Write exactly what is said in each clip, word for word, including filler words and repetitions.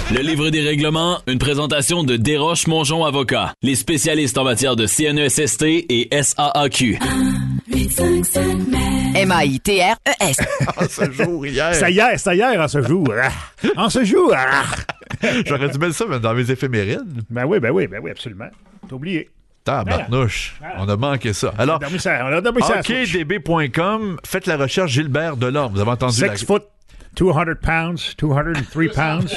Le livre des règlements, une présentation de Desroches-Mongeon Avocats, les spécialistes en matière de C N E S S T et S A A Q. M A I T R E S. En ce jour, hier. Ça hier, ça hier, en ce jour. En ce jour. J'aurais dû mettre ça dans mes éphémérides. Ben oui, ben oui, ben oui, absolument. T'as oublié. Tabarnouche. Voilà. On a manqué ça. Alors, on a dormi ça, on a dormi ça hockey d b point com, faites la recherche Gilbert Delorme. Vous avez entendu Six la... foot, two hundred pounds, two hundred three pounds.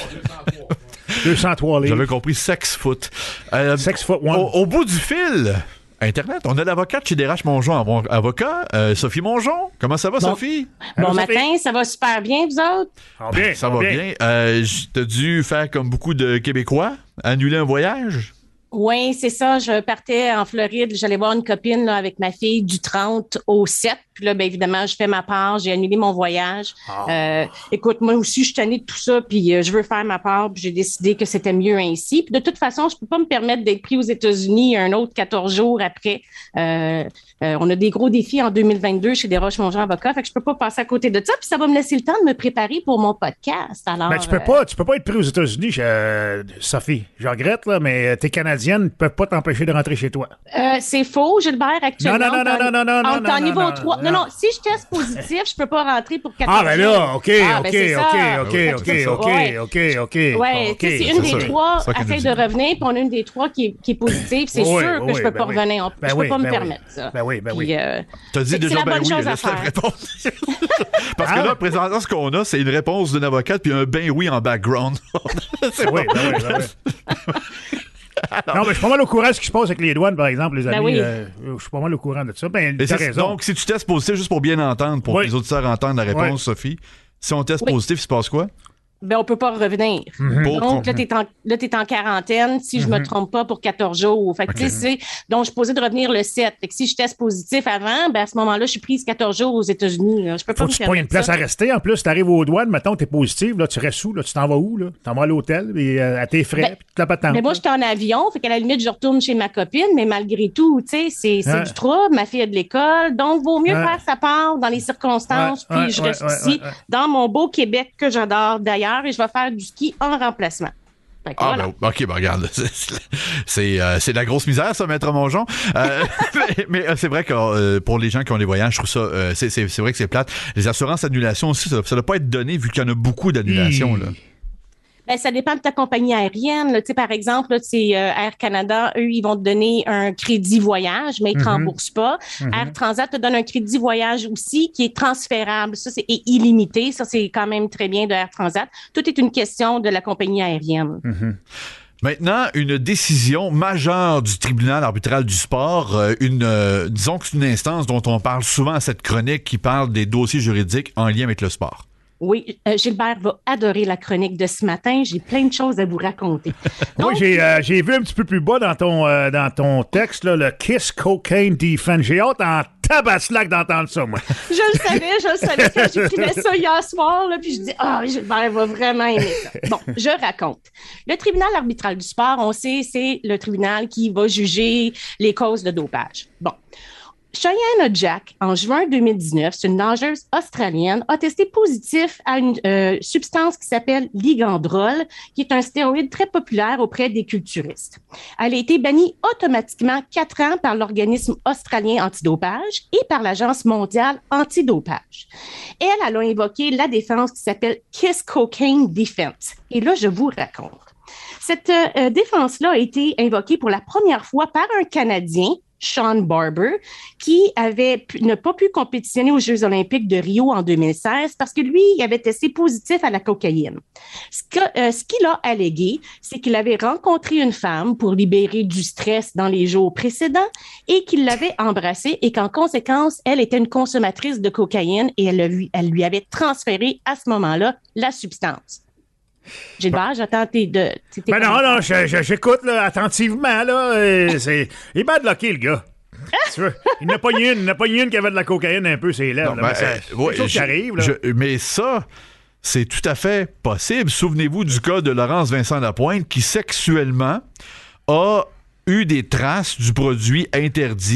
deux cent trois livres. J'avais compris sex foot. Euh, Six foot one. Au, au bout du fil, Internet, on a l'avocate chez Desroches-Mongeon. Avocat, euh, Sophie Mongeon. Comment ça va, bon. Sophie? Bon Allô, matin, Sophie? ça va super bien, vous autres? Ah, bien, Ça va bien. bien. Euh, T'as dû faire comme beaucoup de Québécois, annuler un voyage? Oui, c'est ça. Je partais en Floride. J'allais voir une copine là, avec ma fille du trente au sept. Puis là, bien évidemment, je fais ma part. J'ai annulé mon voyage. Oh. Euh, écoute, moi aussi, je suis tannée de tout ça. Puis euh, je veux faire ma part. Puis j'ai décidé que c'était mieux ainsi. Puis de toute façon, je peux pas me permettre d'être pris aux États-Unis un autre quatorze jours après. Euh, euh, on a des gros défis en deux mille vingt-deux chez Desroches-Mongeon Avocats. Fait que je peux pas passer à côté de ça. Puis ça va me laisser le temps de me préparer pour mon podcast. Alors, ben, tu peux euh... pas, tu peux pas être pris aux États-Unis, euh, Sophie. Je regrette, là, mais t'es Canadienne, ne peuvent pas t'empêcher de rentrer chez toi. Euh, c'est faux, Gilbert, actuellement. Non, non, non, non, non, non, non, en, en non, niveau non, trois. Non, non, non, si je teste positif, je peux pas rentrer pour quatorze Ah, ben là, OK, ah, OK, ben OK, ça. OK, OK, OK, ouais. OK, OK, ouais, OK. c'est une des ça. trois ça essaie de revenir, puis on a une des trois qui est, qui est positive. C'est oui, sûr que oui, je peux ben pas oui. revenir. Ben je oui, peux pas ben me oui. permettre ça. Ben oui, ben oui. Puis, euh, T'as dit c'est, déjà c'est la ben bonne oui, chose à laisse la faire. réponse. Parce Ah. que là, présentement, ce qu'on a, c'est une réponse d'une avocate puis un ben oui en background. C'est oui, bon. ben oui, ben oui. Alors, non, mais je suis pas mal au courant de ce qui se passe avec les douanes, par exemple, les amis. Ben oui. euh, je suis pas mal au courant de ça. Ben, Et t'as c'est- raison. donc, si tu testes positif, juste pour bien entendre, pour Oui. que les auditeurs entendent la réponse, Oui. Sophie, si on teste Oui. positif, il se passe quoi? Ben, on peut pas revenir. Mhm. Pour- Donc, là, t'es en, là, t'es en quarantaine, si je me trompe pas, pour quatorze jours. Fait que, tu sais, c'est- donc, je suis posée de revenir le sept. Fait que si je teste positif avant, ben, à ce moment-là, je suis prise quatorze jours aux États-Unis. Là. Je peux pas Faut me que tu te pognes une permettre place ça. à rester. En plus, t'arrives aux douanes, mettons, t'es positive, là, tu restes où, là? Tu t'en vas où, là? Tu t'en vas à l'hôtel, et, euh, à tes frais, Ben, puis toute la patente. Mais moi, là. j'étais en avion, fait qu'à la limite, je retourne chez ma copine, mais malgré tout, tu sais, c'est, c'est Ouais. du trouble, ma fille est de l'école, donc vaut mieux Ouais. faire sa part dans les circonstances, Ouais, puis ouais, je ouais, reste ouais, ici, ouais, ouais. dans mon beau Québec que j'adore d'ailleurs, et je vais faire du ski en remplacement. Fait que Ah, voilà. ben, OK, ben regarde, c'est, c'est, euh, c'est de la grosse misère, ça, Maître Mongeon. Euh, mais mais euh, c'est vrai que euh, pour les gens qui ont des voyages, je trouve ça, euh, c'est, c'est, c'est vrai que c'est plate. Les assurances annulation aussi, ça ne doit pas être donné vu qu'il y en a beaucoup d'annulations. Là. Ben, ça dépend de ta compagnie aérienne. Là. Tu sais, par exemple, là, c'est euh, Air Canada, eux, ils vont te donner un crédit voyage, mais ils ne te Mhm. remboursent pas. Mhm. Air Transat te donne un crédit voyage aussi qui est transférable. Ça, c'est et illimité. Ça, c'est quand même très bien de Air Transat. Tout est une question de la compagnie aérienne. Mhm. Maintenant, une décision majeure du tribunal arbitral du sport, euh, une, euh, disons que c'est une instance dont on parle souvent à cette chronique qui parle des dossiers juridiques en lien avec le sport. Oui, euh, Gilbert va adorer la chronique de ce matin. J'ai plein de choses à vous raconter. Moi, Donc, j'ai, euh, j'ai vu un petit peu plus bas dans ton, euh, dans ton texte, là, le Kiss Cocaine Defense. J'ai hâte en tabaslac d'entendre ça, moi. je le savais, je le savais quand j'écrivais ça hier soir, là, puis je dis, ah, Gilbert va vraiment aimer ça. Bon, je raconte. Le tribunal arbitral du sport, on sait, c'est le tribunal qui va juger les causes de dopage. Bon. Cheyenne Jack, en juin deux mille dix-neuf, c'est une nageuse australienne, a testé positif à une euh, substance qui s'appelle ligandrol, qui est un stéroïde très populaire auprès des culturistes. Elle a été bannie automatiquement quatre ans par l'organisme australien antidopage et par l'Agence mondiale antidopage. Elle, elle a invoqué la défense qui s'appelle Kiss Cocaine Defense. Et là, je vous raconte. Cette euh, défense-là a été invoquée pour la première fois par un Canadien, Sean Barber, qui avait pu, n'a pas pu compétitionner aux Jeux olympiques de Rio en deux mille seize parce que lui, il avait testé positif à la cocaïne. Ce, que, euh, ce qu'il a allégué, c'est qu'il avait rencontré une femme pour libérer du stress dans les jours précédents et qu'il l'avait embrassée et qu'en conséquence, elle était une consommatrice de cocaïne et elle lui, elle lui avait transféré à ce moment-là la substance. Gilbert, j'attends tes de. tes- tes Ben non, non, je- je- j'écoute là, attentivement, là. euh, c'est... Il est bad lucky, le gars. Tu veux? Il n'a pas eu une, il n'a pas eu une qui avait de la cocaïne un peu ses lèvres. Non, là, ben, mais ça, euh, c'est ouais, quelque chose qui je- arrive, là. je- mais ça, c'est tout à fait possible. Souvenez-vous du cas de Laurence Vincent Lapointe qui sexuellement a eu des traces du produit interdit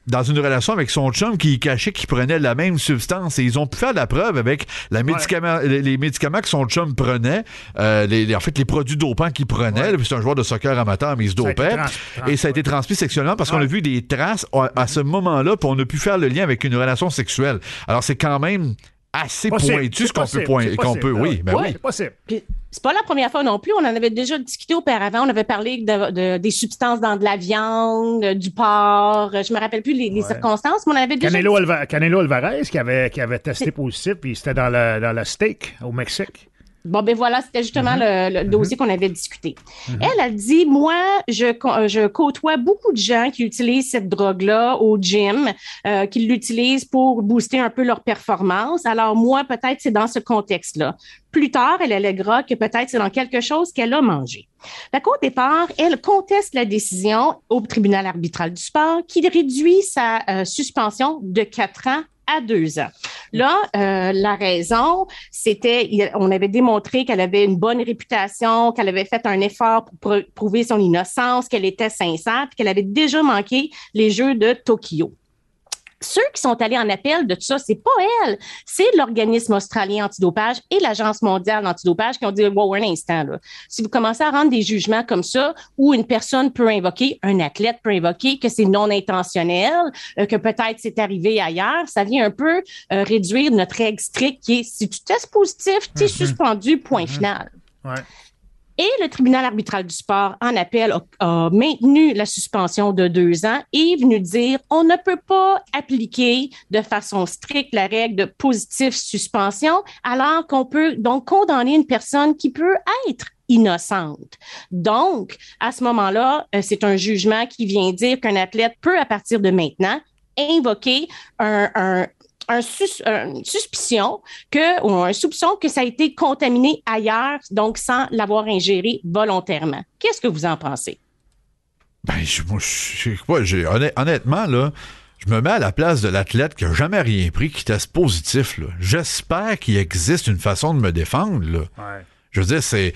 dans une relation avec son chum qui cachait qu'il prenait la même substance. Et ils ont pu faire la preuve avec la médicament, ouais. les, les médicaments que son chum prenait, euh, les, les, en fait, les produits dopants qu'il prenait. Ouais. C'est un joueur de soccer amateur, mais il se dopait. Trans- trans- et ça a été transmis sexuellement parce ouais. qu'on a vu des traces à, à ce moment-là, puis on a pu faire le lien avec une relation sexuelle. Alors, c'est quand même assez possible. Pointu ce qu'on possible. peut pointer. Qu'on peut, oui, ben ouais, oui. C'est possible. Puis, c'est pas la première fois non plus. On en avait déjà discuté auparavant. On avait parlé de, de, des substances dans de la viande, du porc. Je me rappelle plus les, les ouais. circonstances, mais on avait déjà... Canelo, Alva- Canelo Alvarez qui avait, qui avait testé c'est... positif, puis c'était dans le, dans le steak au Mexique. Bon, ben voilà, c'était justement mm-hmm. le, le dossier mm-hmm. qu'on avait discuté. Mm-hmm. Elle a dit, moi, je, je côtoie beaucoup de gens qui utilisent cette drogue-là au gym, euh, qui l'utilisent pour booster un peu leur performance. Alors moi, peut-être c'est dans ce contexte-là. Plus tard, elle alléguera que peut-être c'est dans quelque chose qu'elle a mangé. Fait qu'au départ, elle conteste la décision au tribunal arbitral du sport qui réduit sa euh, suspension de quatre ans à deux ans. Là, euh, la raison, c'était, on avait démontré qu'elle avait une bonne réputation, qu'elle avait fait un effort pour pr- prouver son innocence, qu'elle était sincère, puis qu'elle avait déjà manqué les Jeux de Tokyo. Ceux qui sont allés en appel de tout ça, c'est pas elle, c'est l'organisme australien antidopage et l'Agence mondiale antidopage qui ont dit « Wow, un instant, là. Si vous commencez à rendre des jugements comme ça, où une personne peut invoquer, un athlète peut invoquer que c'est non intentionnel, euh, que peut-être c'est arrivé ailleurs, ça vient un peu euh, réduire notre règle stricte qui est si tu testes positif, tu es mm-hmm. suspendu, point mm-hmm. final. Ouais. » Et le tribunal arbitral du sport, en appel, a, a maintenu la suspension de deux ans et est venu dire on ne peut pas appliquer de façon stricte la règle de positive suspension, alors qu'on peut donc condamner une personne qui peut être innocente. Donc, à ce moment-là, c'est un jugement qui vient dire qu'un athlète peut, à partir de maintenant, invoquer un, un Un sus, une suspicion que, ou un soupçon que ça a été contaminé ailleurs, donc sans l'avoir ingéré volontairement. Qu'est-ce que vous en pensez? Ben, je, moi, je sais pas, j'ai, honnêtement, là, je me mets à la place de l'athlète qui n'a jamais rien pris, qui teste positif, là. J'espère qu'il existe une façon de me défendre, là. Ouais. Je veux dire, c'est...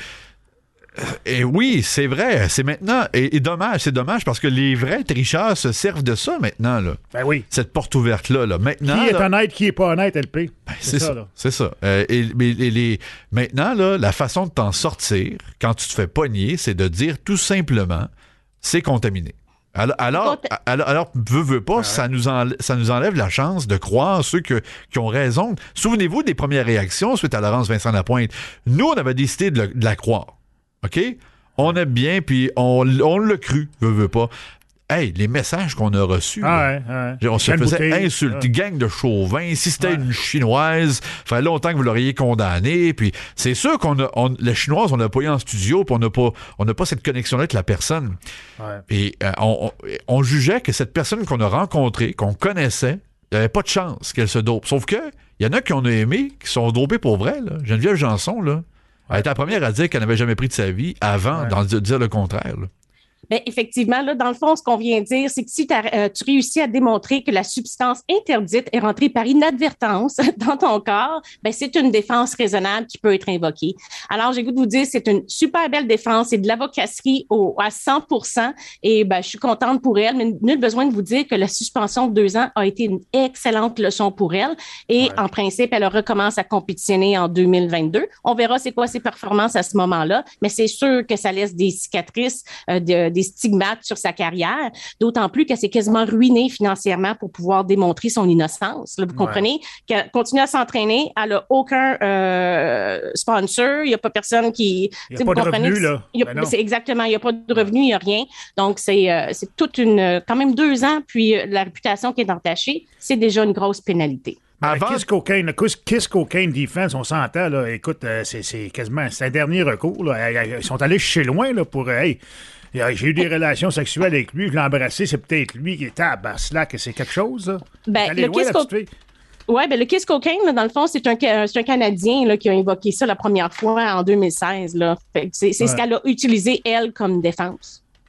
Et oui, c'est vrai, c'est maintenant, et, et dommage, c'est dommage parce que les vrais tricheurs se servent de ça maintenant, là. Ben oui. Cette porte ouverte-là, là. Maintenant. Qui est là, honnête, qui est pas honnête, L P? Ben, c'est, c'est ça, ça, c'est ça. Euh, et, et, et les, maintenant, là, la façon de t'en sortir, quand tu te fais pogner, c'est de dire tout simplement, c'est contaminé. Alors, alors, alors, alors veux, veux pas, ah ouais. ça, nous enlève, ça nous enlève la chance de croire ceux que, qui ont raison. Souvenez-vous des premières réactions suite à Laurence Vincent Lapointe. Nous, on avait décidé de, le, de la croire. OK? On aime bien, puis on, on l'a cru, veut, veut pas. Hey, les messages qu'on a reçus, ah là, ouais, ouais. on se faisait bouteille, insulter, ah. gang de chauvins, si c'était ouais. une Chinoise, il fallait longtemps que vous l'auriez condamnée, puis c'est sûr qu'on a, on, la Chinoise, on l'a pas eu en studio, puis on n'a pas, on n'a pas cette connexion-là avec la personne. Ouais. Et euh, on, on, on jugeait que cette personne qu'on a rencontrée, qu'on connaissait, il n'y avait pas de chance qu'elle se dope. Sauf que, il y en a qui on a aimé, qui sont dopés pour vrai, là. Geneviève Janson, là. Elle était la première à dire qu'elle n'avait jamais pris de sa vie avant ouais. de dire le contraire. Là. Bien, effectivement, là, dans le fond, ce qu'on vient de dire, c'est que si euh, tu réussis à démontrer que la substance interdite est rentrée par inadvertance dans ton corps, bien, c'est une défense raisonnable qui peut être invoquée. Alors, j'ai goût de vous dire, c'est une super belle défense, c'est de l'avocasserie au, à cent pour cent et ben, je suis contente pour elle, mais nul besoin de vous dire que la suspension de deux ans a été une excellente leçon pour elle et ouais. en principe, elle recommence à compétitionner en deux mille vingt-deux. On verra c'est quoi ses performances à ce moment-là, mais c'est sûr que ça laisse des cicatrices, euh, de, des stigmates sur sa carrière, d'autant plus qu'elle s'est quasiment ruinée financièrement pour pouvoir démontrer son innocence. Là, vous ouais. comprenez qu'elle continue à s'entraîner, elle n'a aucun euh, sponsor, il n'y a pas personne qui... Il n'y a pas de revenus, là. Y a, ben c'est exactement, il n'y a pas de revenus, il n'y a rien. Donc, c'est, euh, c'est toute une... quand même deux ans, puis euh, la réputation qui est entachée, c'est déjà une grosse pénalité. Avant... Kiss Cocaine, Kiss Cocaine Defense, on s'entend, là, écoute, euh, c'est, c'est quasiment c'est un dernier recours. Là. Ils sont allés chez loin là, pour... Euh, hey, j'ai eu des relations sexuelles avec lui, je l'ai embrassé, c'est peut-être lui qui était à Basse-Lac, c'est quelque chose, là. Ben, le Kiss Cocaine... Oui, ben le Kiss Cocaine, là, dans le fond, c'est un, c'est un Canadien là, qui a invoqué ça la première fois en deux mille seize. Là. Fait que c'est c'est ouais. ce qu'elle a utilisé, elle, comme défense. Ouais.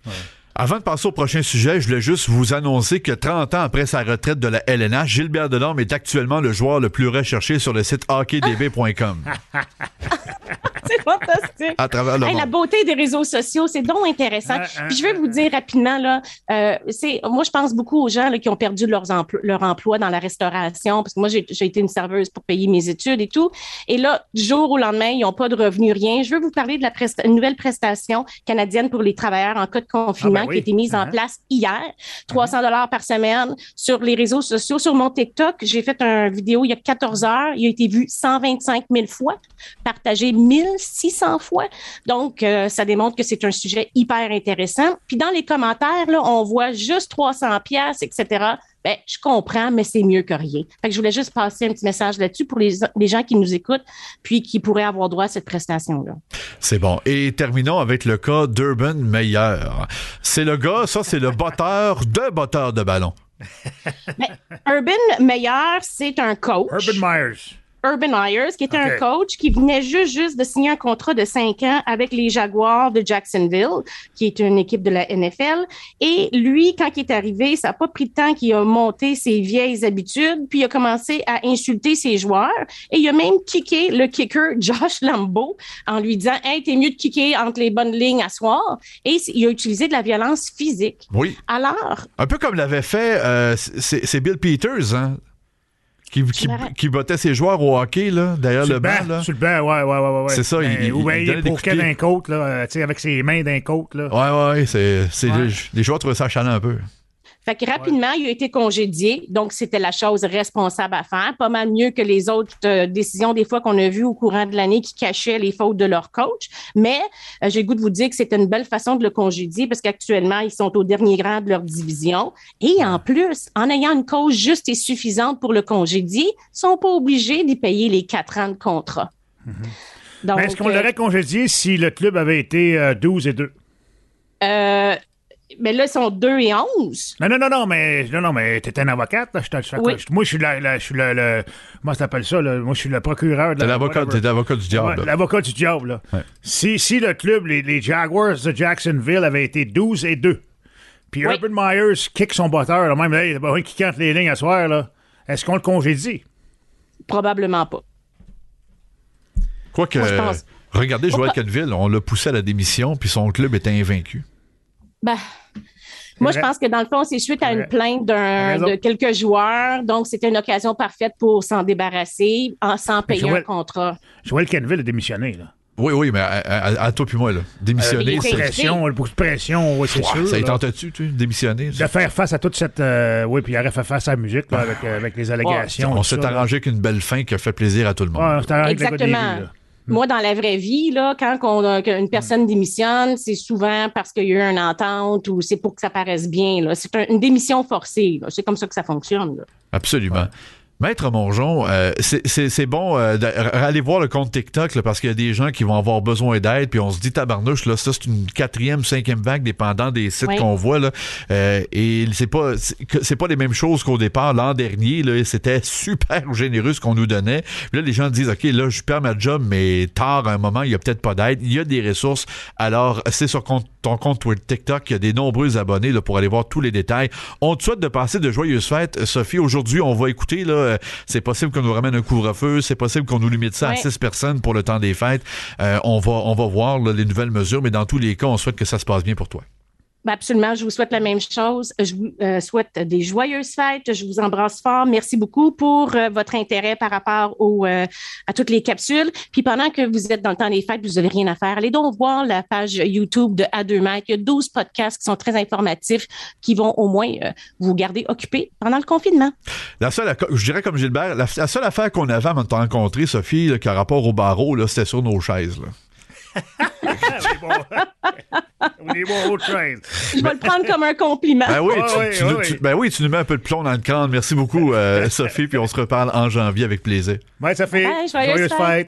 Avant de passer au prochain sujet, je voulais juste vous annoncer que trente ans après sa retraite de la L N H, Gilbert Delorme est actuellement le joueur le plus recherché sur le site hockey d b point com. C'est fantastique. À travers le hey, monde. La beauté des réseaux sociaux, c'est donc intéressant. Ah, Puis je vais vous dire rapidement, là, euh, c'est, moi, je pense beaucoup aux gens là, qui ont perdu leurs empl- leur emploi dans la restauration, parce que moi, j'ai, j'ai été une serveuse pour payer mes études et tout. Et là, du jour au lendemain, ils n'ont pas de revenus, rien. Je veux vous parler de la presta- une nouvelle prestation canadienne pour les travailleurs en cas de confinement Ah, ben oui. qui a été mise Uh-huh. en place hier. trois cents dollars par semaine sur les réseaux sociaux. Sur mon TikTok, j'ai fait une vidéo il y a quatorze heures. Il a été vu cent vingt-cinq mille fois, partagé mille six cents fois. Donc, euh, ça démontre que c'est un sujet hyper intéressant. Puis dans les commentaires, là, on voit juste trois cents piastres, et cetera. Ben, je comprends, mais c'est mieux que rien. Fait que je voulais juste passer un petit message là-dessus pour les, les gens qui nous écoutent puis qui pourraient avoir droit à cette prestation-là. C'est bon. Et terminons avec le cas d'Urban Meyer. C'est le gars, ça, c'est le botteur de botteur de ballon. Mais Urban Meyer, c'est un coach. Urban Myers. Urban Myers, qui était Okay. un coach qui venait juste, juste de signer un contrat de cinq ans avec les Jaguars de Jacksonville, qui est une équipe de la N F L. Et lui, quand il est arrivé, ça n'a pas pris de temps qu'il a monté ses vieilles habitudes, puis il a commencé à insulter ses joueurs. Et il a même kické le kicker Josh Lambeau en lui disant « Hey, t'es mieux de kicker entre les bonnes lignes à soir. » Et il a utilisé de la violence physique. Oui. Alors, Un peu comme l'avait fait, euh, c'est, c'est Bill Peters, hein? Qui, qui, qui bottait ses joueurs au hockey, là, derrière Sur le banc, là. Sur le banc, ouais, ouais, ouais, ouais. C'est ça, Ben, il- ou bien il il, donnait il des pourquait coups de pied. d'un côte, là, euh, tu sais, avec ses mains d'un côte, là. Ouais, ouais, c'est, c'est Ouais. Les, les joueurs trouvaient ça chalant un peu. fait que rapidement, il a été congédié. Donc, c'était la chose responsable à faire. Pas mal mieux que les autres euh, décisions, des fois, qu'on a vues au courant de l'année qui cachaient les fautes de leur coach. Mais euh, j'ai le goût de vous dire que c'était une belle façon de le congédier parce qu'actuellement, ils sont au dernier rang de leur division. Et en plus, en ayant une cause juste et suffisante pour le congédier, ils sont pas obligés d'y payer les quatre ans de contrat. Donc, Mais est-ce qu'on euh, l'aurait congédié si le club avait été euh, douze et deux? euh, mais là, ils sont deux et onze. Non, non, non, non, mais, non, non, mais t'es un avocate, là. Je te- je te- Oui. je- moi, je suis la, la- je suis le, le- comment ça s'appelle ça, là? Moi, je suis le procureur de T'es la- l'avocat, whatever. t'es l'avocat du diable. Ouais, là. l'avocat du diable, là. Ouais. Si, si le club, les, les Jaguars de Jacksonville avaient été douze et deux, puis Oui. Urban Myers kick son botteur, là, même, hey, il qui cante les lignes à soir, là, est-ce qu'on le congédie? Probablement pas. Quoique, Moi, je pense- regardez Joël Pourquoi- Canville, on l'a poussé à la démission, puis son club était invaincu. Ben, moi, je vrai. pense que dans le fond, c'est suite à C'est une vrai. plainte T'as d'un, raison. de quelques joueurs. Donc, c'était une occasion parfaite pour s'en débarrasser en, sans payer Joël- un contrat. Joël Canville a démissionné, là. Oui, oui, mais à, à- à toi puis moi, là. Démissionner, Euh, il c'est... était- Pression, beaucoup de pression, oui, c'est Ouah, sûr. ça y là. tentait-tu, tu, démissionner? De faire face à toute cette. euh, oui, puis il aurait fait face à la musique, là, avec, euh, avec les allégations. On tout s'est ça, là. arrangé avec une belle fin qui a fait plaisir à tout le monde. Ouais, on s'est arrangé avec le gars des Exactement. rues, là. Moi, dans la vraie vie, là, quand on, euh, qu'une personne démissionne, c'est souvent parce qu'il y a eu une entente ou c'est pour que ça paraisse bien. Là. C'est un- une démission forcée. Là. C'est comme ça que ça fonctionne. Là. Absolument. Maître Mongeon, euh, c'est, c'est, c'est bon euh, d'aller voir le compte TikTok là, parce qu'il y a des gens qui vont avoir besoin d'aide, puis on se dit tabarnouche, là, ça c'est une quatrième, cinquième vague dépendant des sites Oui. qu'on voit là, euh, et c'est pas c'est, c'est pas les mêmes choses qu'au départ l'an dernier là, c'était super généreux ce qu'on nous donnait. Puis là les gens disent ok là je perds ma job mais tard à un moment il y a peut-être pas d'aide, il y a des ressources. Alors c'est sur compte, ton compte TikTok, il y a des nombreux abonnés là pour aller voir tous les détails. On te souhaite de passer de joyeuses fêtes, Sophie. Aujourd'hui on va écouter là. Euh, c'est possible qu'on nous ramène un couvre-feu, c'est possible qu'on nous limite ça Ouais. à six personnes pour le temps des fêtes. Euh, on va on va voir là, les nouvelles mesures, mais dans tous les cas, on souhaite que ça se passe bien pour toi. Ben absolument, je vous souhaite la même chose. Je vous euh, souhaite des joyeuses fêtes. Je vous embrasse fort. Merci beaucoup pour euh, votre intérêt par rapport au, euh, à toutes les capsules. Puis pendant que vous êtes dans le temps des fêtes, vous n'avez rien à faire, allez donc voir la page YouTube de À deux mètres. Il y a douze podcasts qui sont très informatifs, qui vont au moins euh, vous garder occupés pendant le confinement. La seule, je dirais comme Gilbert, la, la seule affaire qu'on avait avant de te rencontrer, Sophie, là, qui a rapport au barreau, là, c'était sur nos chaises. Là. On est bon. On est bon au train. Je vais le prendre comme un compliment. Ben oui, Ouais, tu, ouais, tu ouais, nous, ouais. tu- ben oui, tu nous mets un peu de plomb dans le crâne. Merci beaucoup, euh, Sophie, puis on se reparle en janvier avec plaisir. Ouais, ça fait. Bye, joyeuse joyeuse fête. fête.